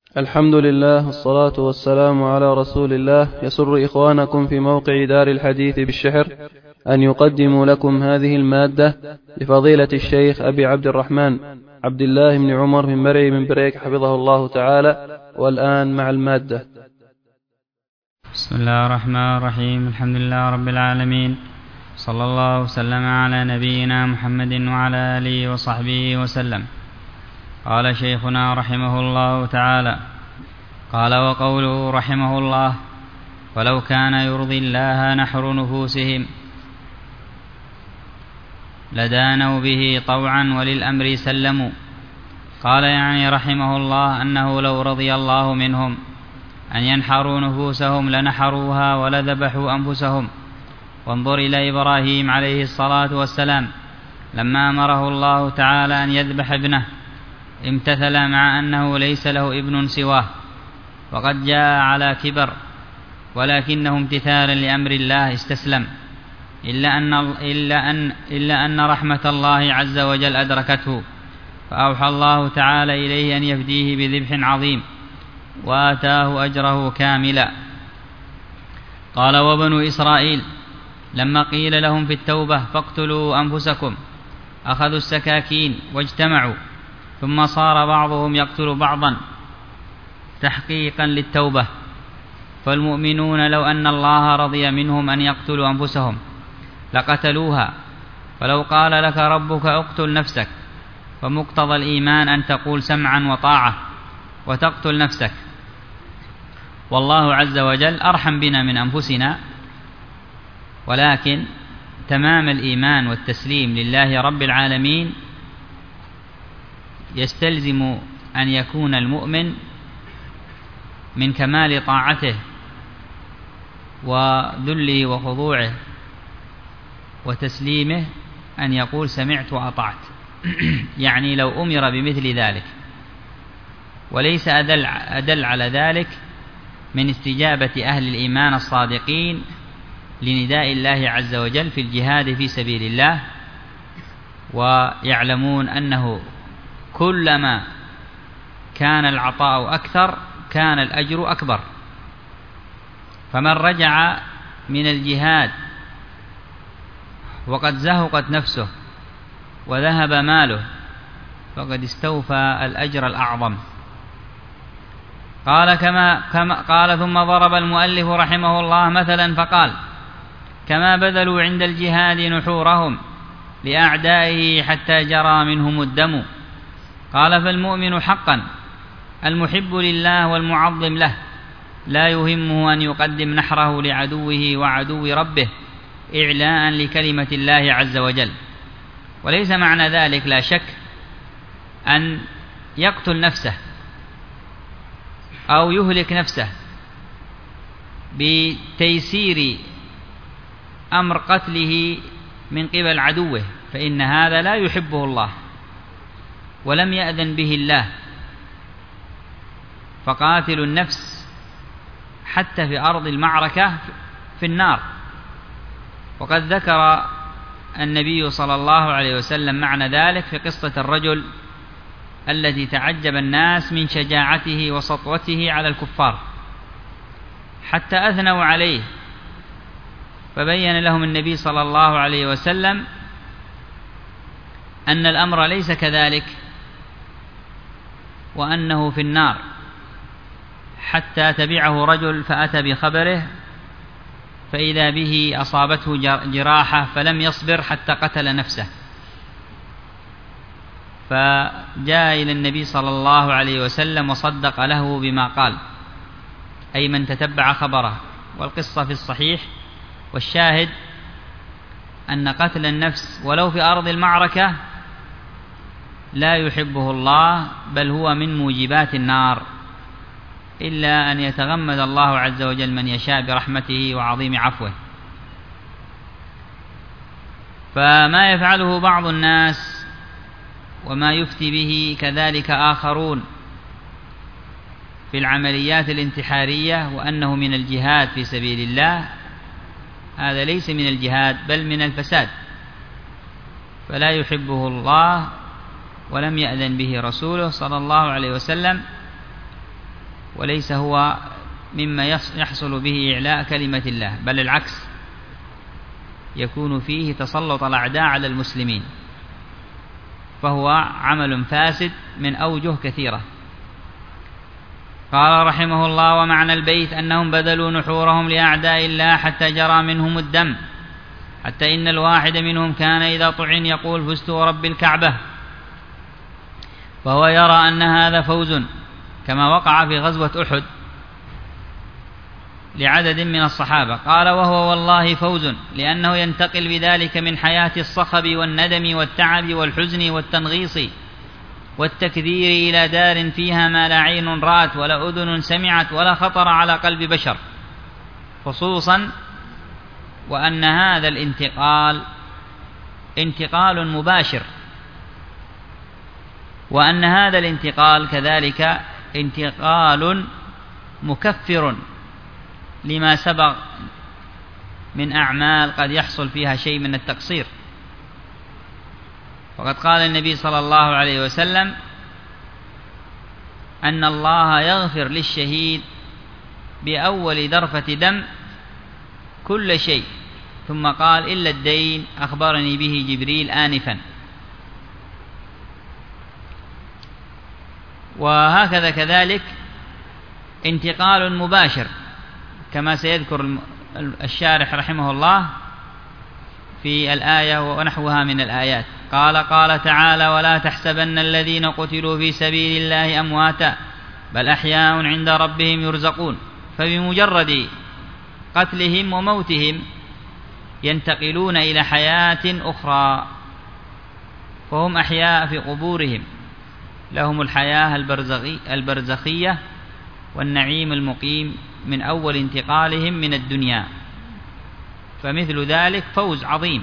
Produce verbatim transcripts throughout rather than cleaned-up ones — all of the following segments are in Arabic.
الحمد لله والصلاة والسلام على رسول الله. يسر إخوانكم في موقع دار الحديث بالشحر أن يقدموا لكم هذه المادة لفضيلة الشيخ أبي عبد الرحمن عبد الله بن عمر بن مرعي بن بريك حفظه الله تعالى. والآن مع المادة. بسم الله الرحمن الرحيم. الحمد لله رب العالمين، صلى الله وسلم على نبينا محمد وعلى آله وصحبه وسلم. قال شيخنا رحمه الله تعالى: قال وقوله رحمه الله: ولو كان يرضي الله نحر نفوسهم لدانوا به طوعا وللأمر سلموا. قال يعني رحمه الله أنه لو رضي الله منهم أن ينحروا نفوسهم لنحروها ولذبحوا أنفسهم. وانظر إلى إبراهيم عليه الصلاة والسلام لما أمره الله تعالى أن يذبح ابنه امتثل مع أنه ليس له ابن سواه وقد جاء على كبر، ولكنه امتثالا لأمر الله استسلم، إلا أن, إلا أن, إلا أن رحمة الله عز وجل أدركته، فأوحى الله تعالى إليه أن يفديه بذبح عظيم وآتاه أجره كاملا. قال: وبنو إسرائيل لما قيل لهم في التوبة فاقتلوا أنفسكم أخذوا السكاكين واجتمعوا، ثم صار بعضهم يقتل بعضا تحقيقا للتوبة. فالمؤمنون لو أن الله رضي منهم أن يقتلوا أنفسهم لقتلوها، فلو قال لك ربك اقتل نفسك فمقتضى الإيمان أن تقول سمعا وطاعة وتقتل نفسك، والله عز وجل أرحم بنا من أنفسنا. ولكن تمام الإيمان والتسليم لله رب العالمين يستلزم أن يكون المؤمن من كمال طاعته وذله وخضوعه وتسليمه أن يقول سمعت وأطعت يعني لو أمر بمثل ذلك. وليس أدل, أدل على ذلك من استجابة أهل الإيمان الصادقين لنداء الله عز وجل في الجهاد في سبيل الله، ويعلمون أنه كلما كان العطاء أكثر كان الأجر أكبر. فمن رجع من الجهاد وقد زهقت نفسه وذهب ماله فقد استوفى الأجر الأعظم. قال كما, كما قال ثم ضرب المؤلف رحمه الله مثلا فقال: كما بذلوا عند الجهاد نحورهم لأعدائه حتى جرى منهم الدم. قال: فالمؤمن حقا المحب لله والمعظم له لا يهمه أن يقدم نحره لعدوه وعدو ربه إعلاء لكلمة الله عز وجل. وليس معنى ذلك لا شك أن يقتل نفسه أو يهلك نفسه بتيسير أمر قتله من قبل عدوه، فإن هذا لا يحبه الله ولم يأذن به الله. فقاتل النفس حتى في أرض المعركة في النار. وقد ذكر النبي صلى الله عليه وسلم معنى ذلك في قصة الرجل الذي تعجب الناس من شجاعته وسطوته على الكفار حتى أثنوا عليه، فبين لهم النبي صلى الله عليه وسلم أن الأمر ليس كذلك وأنه في النار، حتى تبعه رجل فأتى بخبره فإذا به أصابته جراحة فلم يصبر حتى قتل نفسه، فجاء إلى النبي صلى الله عليه وسلم وصدق له بما قال، أي من تتبع خبره. والقصة في الصحيح، والشاهد أن قتل النفس ولو في أرض المعركة لا يحبه الله، بل هو من موجبات النار، إلا أن يتغمد الله عز وجل من يشاء برحمته وعظيم عفوه. فما يفعله بعض الناس وما يفتي به كذلك آخرون في العمليات الانتحارية وأنه من الجهاد في سبيل الله، هذا ليس من الجهاد بل من الفساد، فلا يحبه الله ولم يأذن به رسوله صلى الله عليه وسلم. وليس هو مما يحصل به إعلاء كلمة الله، بل العكس، يكون فيه تسلط الأعداء على المسلمين، فهو عمل فاسد من أوجه كثيرة. قال رحمه الله: ومعنى البيت أنهم بذلوا نحورهم لأعداء الله حتى جرى منهم الدم، حتى إن الواحد منهم كان إذا طعن يقول: فزت ورب الكعبة، فهو يرى أن هذا فوز، كما وقع في غزوة أحد لعدد من الصحابة. قال: وهو والله فوز، لأنه ينتقل بذلك من حياة الصخب والندم والتعب والحزن والتنغيص والتكدير إلى دار فيها ما لا عين رأت ولا أذن سمعت ولا خطر على قلب بشر، خصوصا وأن هذا الانتقال انتقال مباشر، وأن هذا الانتقال كذلك انتقال مكفر لما سبق من أعمال قد يحصل فيها شيء من التقصير. وقد قال النبي صلى الله عليه وسلم أن الله يغفر للشهيد بأول ذرفة دم كل شيء، ثم قال: إلا الدين أخبرني به جبريل آنفا. وهكذا كذلك انتقال مباشر، كما سيذكر الشارح رحمه الله في الآية ونحوها من الآيات. قال قال تعالى: ولا تحسبن الذين قتلوا في سبيل الله أمواتا بل أحياء عند ربهم يرزقون. فبمجرد قتلهم وموتهم ينتقلون إلى حياة أخرى، فهم أحياء في قبورهم، لهم الحياة البرزخية والنعيم المقيم من أول انتقالهم من الدنيا، فمثل ذلك فوز عظيم.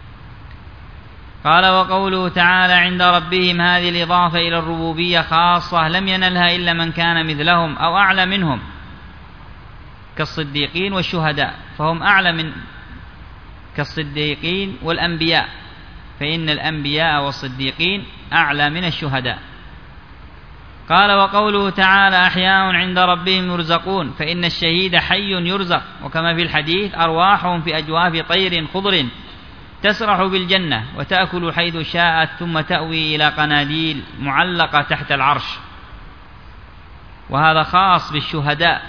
قال: وقوله تعالى عند ربهم، هذه الإضافة إلى الربوبية خاصة لم ينلها إلا من كان مثلهم أو أعلى منهم كالصديقين والشهداء، فهم أعلى من كالصديقين والأنبياء، فإن الأنبياء والصديقين أعلى من الشهداء. قال: وقوله تعالى أحياء عند ربهم يرزقون، فإن الشهيد حي يرزق، وكما في الحديث: أرواحهم في أجواف طير خضر تسرح بالجنة وتأكل حيث شاءت ثم تأوي إلى قناديل معلقة تحت العرش. وهذا خاص بالشهداء،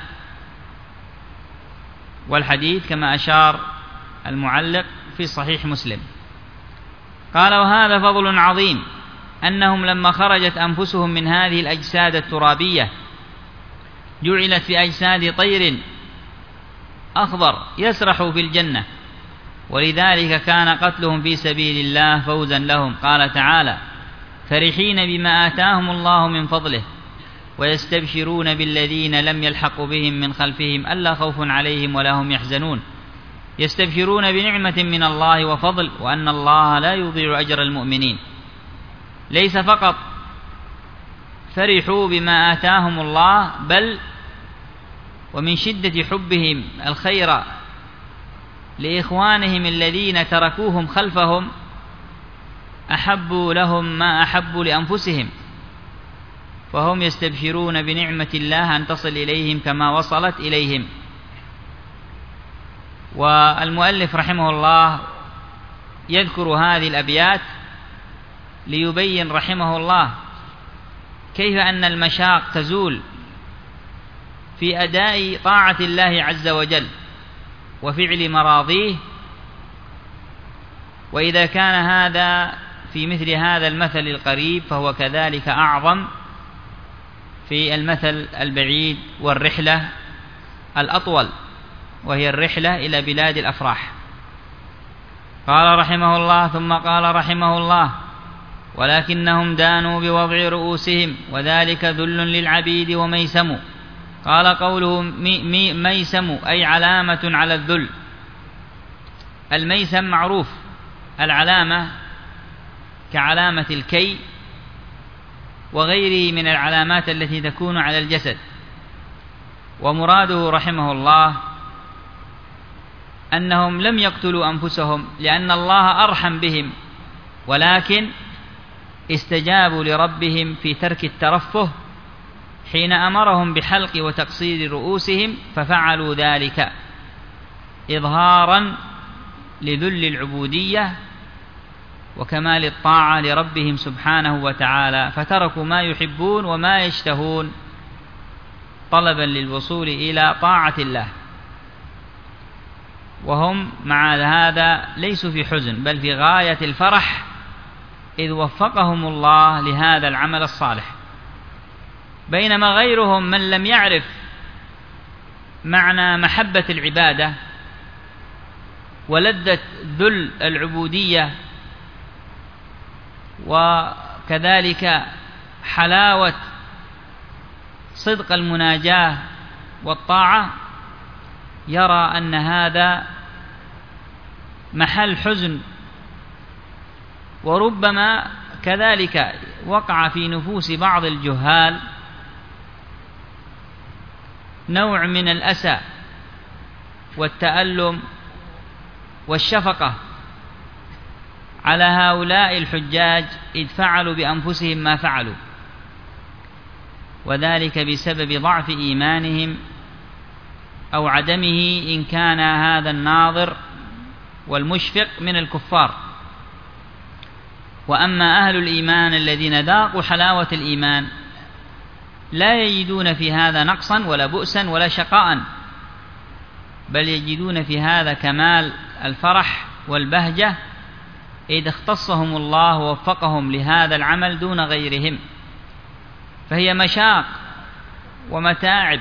والحديث كما أشار المعلق في صحيح مسلم. قال: وهذا فضل عظيم، أنهم لما خرجت أنفسهم من هذه الأجساد الترابية جعلت في أجساد طير أخضر يسرح في الجنة، ولذلك كان قتلهم في سبيل الله فوزا لهم. قال تعالى: فرحين بما آتاهم الله من فضله ويستبشرون بالذين لم يلحقوا بهم من خلفهم ألا خوف عليهم ولا هم يحزنون، يستبشرون بنعمة من الله وفضل وأن الله لا يضيع أجر المؤمنين. ليس فقط فرحوا بما آتاهم الله، بل ومن شدة حبهم الخير لإخوانهم الذين تركوهم خلفهم أحبوا لهم ما أحبوا لأنفسهم، فهم يستبشرون بنعمة الله أن تصل إليهم كما وصلت إليهم. والمؤلف رحمه الله يذكر هذه الأبيات ليبين رحمه الله كيف أن المشاق تزول في أداء طاعة الله عز وجل وفعل مراضيه، وإذا كان هذا في مثل هذا المثل القريب فهو كذلك أعظم في المثل البعيد والرحلة الأطول، وهي الرحلة إلى بلاد الأفراح. قال رحمه الله: ثم قال رحمه الله: ولكنهم دانوا بوضع رؤوسهم وذلك ذل للعبيد وميسم. قال: قوله مي مي ميسم أي علامة على الذل. الميسم معروف العلامة كعلامة الكي وغيره من العلامات التي تكون على الجسد. ومراده رحمه الله أنهم لم يقتلوا أنفسهم لأن الله أرحم بهم، ولكن استجابوا لربهم في ترك الترفه حين أمرهم بحلق وتقصير رؤوسهم ففعلوا ذلك إظهارا لذل العبودية وكمال الطاعة لربهم سبحانه وتعالى، فتركوا ما يحبون وما يشتهون طلبا للوصول إلى طاعة الله، وهم مع هذا ليسوا في حزن بل في غاية الفرح إذ وفقهم الله لهذا العمل الصالح، بينما غيرهم من لم يعرف معنى محبة العبادة ولذة ذل العبودية وكذلك حلاوة صدق المناجاة والطاعة يرى أن هذا محل حزن، وربما كذلك وقع في نفوس بعض الجهال نوع من الأسى والتألم والشفقة على هؤلاء الحجاج إذ فعلوا بأنفسهم ما فعلوا، وذلك بسبب ضعف إيمانهم أو عدمه إن كان هذا الناظر والمشفق من الكفار. وأما أهل الإيمان الذين ذاقوا حلاوة الإيمان لا يجدون في هذا نقصا ولا بؤسا ولا شقاء، بل يجدون في هذا كمال الفرح والبهجة إذ اختصهم الله ووفقهم لهذا العمل دون غيرهم، فهي مشاق ومتاعب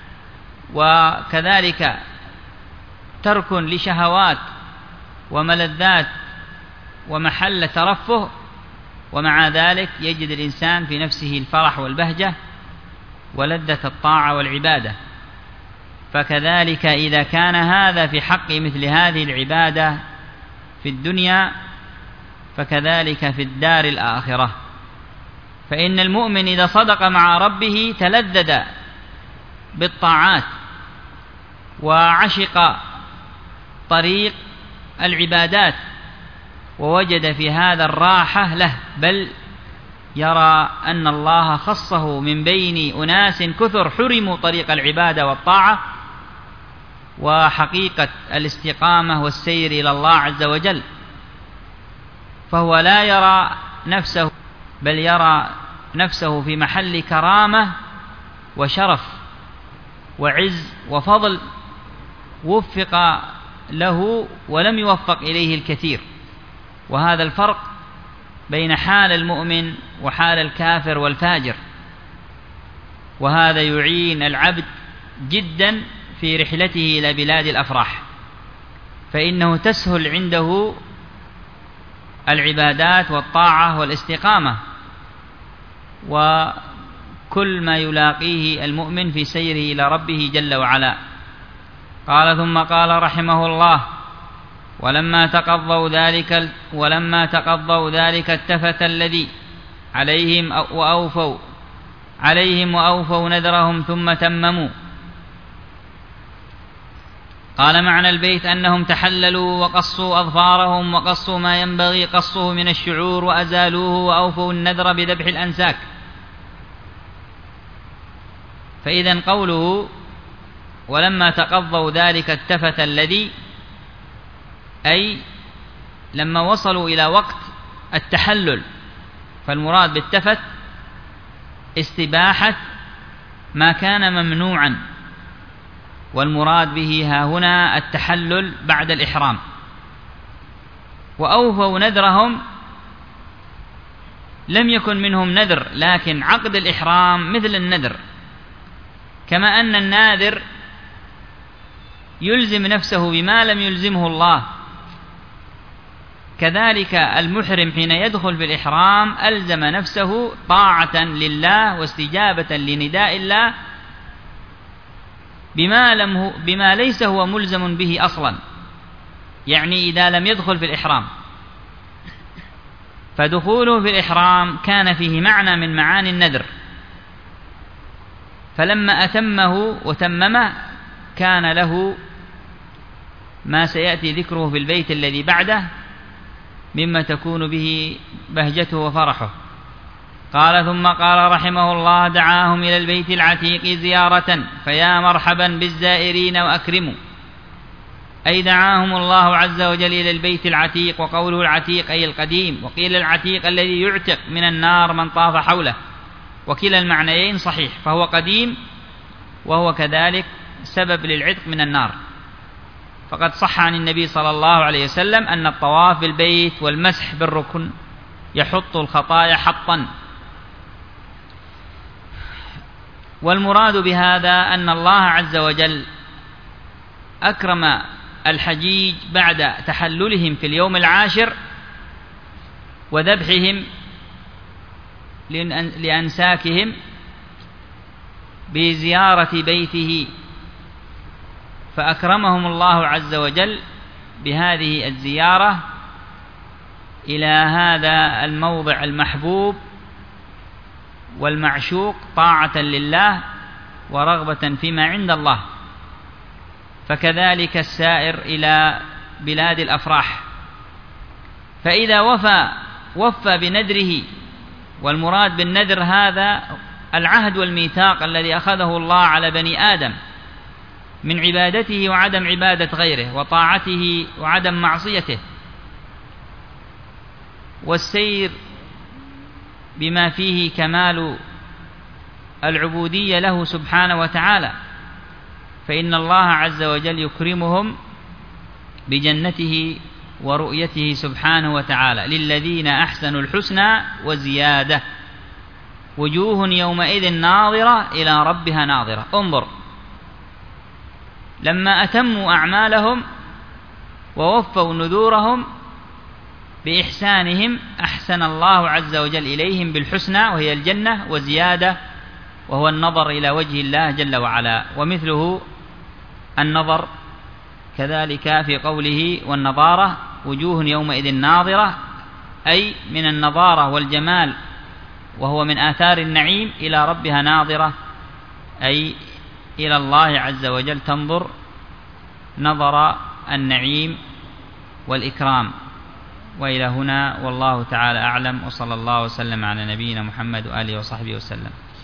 وكذلك ترك لشهوات وملذات ومحل ترفه، ومع ذلك يجد الإنسان في نفسه الفرح والبهجة ولذة الطاعة والعبادة. فكذلك إذا كان هذا في حق مثل هذه العبادة في الدنيا فكذلك في الدار الآخرة، فإن المؤمن إذا صدق مع ربه تلذذ بالطاعات وعشق طريق العبادات ووجد في هذا الراحة له، بل يرى أن الله خصه من بين أناس كثر حرموا طريق العبادة والطاعة وحقيقة الاستقامة والسير إلى الله عز وجل، فهو لا يرى نفسه بل يرى نفسه في محل كرامة وشرف وعز وفضل وفق له ولم يوفق إليه الكثير. وهذا الفرق بين حال المؤمن وحال الكافر والفاجر، وهذا يعين العبد جدا في رحلته إلى بلاد الأفراح، فإنه تسهل عنده العبادات والطاعة والاستقامة وكل ما يلاقيه المؤمن في سيره إلى ربه جل وعلا. قال ثم قال رحمه الله: ولما تقضوا ذلك ولما تقضوا ذلك التفت الذي عليهم وأوفوا عليهم وأوفوا نذرهم ثم تمموا. قال معنى البيت أنهم تحللوا وقصوا أظفارهم وقصوا ما ينبغي قصه من الشعور وأزالوه وأوفوا النذر بذبح الأنساك. فإذا قوله ولما تقضوا ذلك التفت الذي، أي لما وصلوا إلى وقت التحلل، فالمراد بالتفت استباحة ما كان ممنوعا، والمراد به ها هنا التحلل بعد الإحرام. وأوفوا نذرهم لم يكن منهم نذر، لكن عقد الإحرام مثل النذر، كما أن الناذر يلزم نفسه بما لم يلزمه الله، كذلك المحرم حين يدخل في الإحرام ألزم نفسه طاعة لله واستجابة لنداء الله بما, لم بما ليس هو ملزم به أصلا، يعني إذا لم يدخل في الإحرام، فدخوله في الإحرام كان فيه معنى من معاني النذر، فلما أتمه وتممه كان له ما سيأتي ذكره في البيت الذي بعده مما تكون به بهجته وفرحه. قال ثم قال رحمه الله دعاهم إلى البيت العتيق زيارة فيا مرحبا بالزائرين وأكرموا، أي دعاهم الله عز وجل إلى البيت العتيق، وقوله العتيق أي القديم، وقيل العتيق الذي يعتق من النار من طاف حوله، وكلا المعنيين صحيح، فهو قديم وهو كذلك سبب للعتق من النار. فقد صح عن النبي صلى الله عليه وسلم أن الطواف بالبيت والمسح بالركن يحط الخطايا حطا. والمراد بهذا أن الله عز وجل أكرم الحجيج بعد تحللهم في اليوم العاشر وذبحهم لأنساكهم بزيارة بيته، فأكرمهم الله عز وجل بهذه الزيارة إلى هذا الموضع المحبوب والمعشوق طاعة لله ورغبة فيما عند الله. فكذلك السائر إلى بلاد الأفراح، فإذا وفى وفى بنذره، والمراد بالنذر هذا العهد والميثاق الذي أخذه الله على بني آدم من عبادته وعدم عبادة غيره، وطاعته وعدم معصيته، والسير بما فيه كمال العبودية له سبحانه وتعالى، فإن الله عز وجل يكرمهم بجنته ورؤيته سبحانه وتعالى. للذين أحسنوا الحسنى وزيادة، وجوه يومئذ ناظرة إلى ربها ناظرة. انظر، لما أتموا أعمالهم ووفوا نذورهم بإحسانهم أحسن الله عز وجل إليهم بالحسنى وهي الجنة، وزيادة وهو النظر إلى وجه الله جل وعلا. ومثله النظر كذلك في قوله والنضارة، وجوه يومئذ ناظرة، أي من النضارة والجمال وهو من آثار النعيم إلى ربها ناظرة، أي إلى الله عز وجل تنظر نظر النعيم والإكرام. وإلى هنا والله تعالى أعلم، وصلى الله وسلم على نبينا محمد وآله وصحبه وسلم.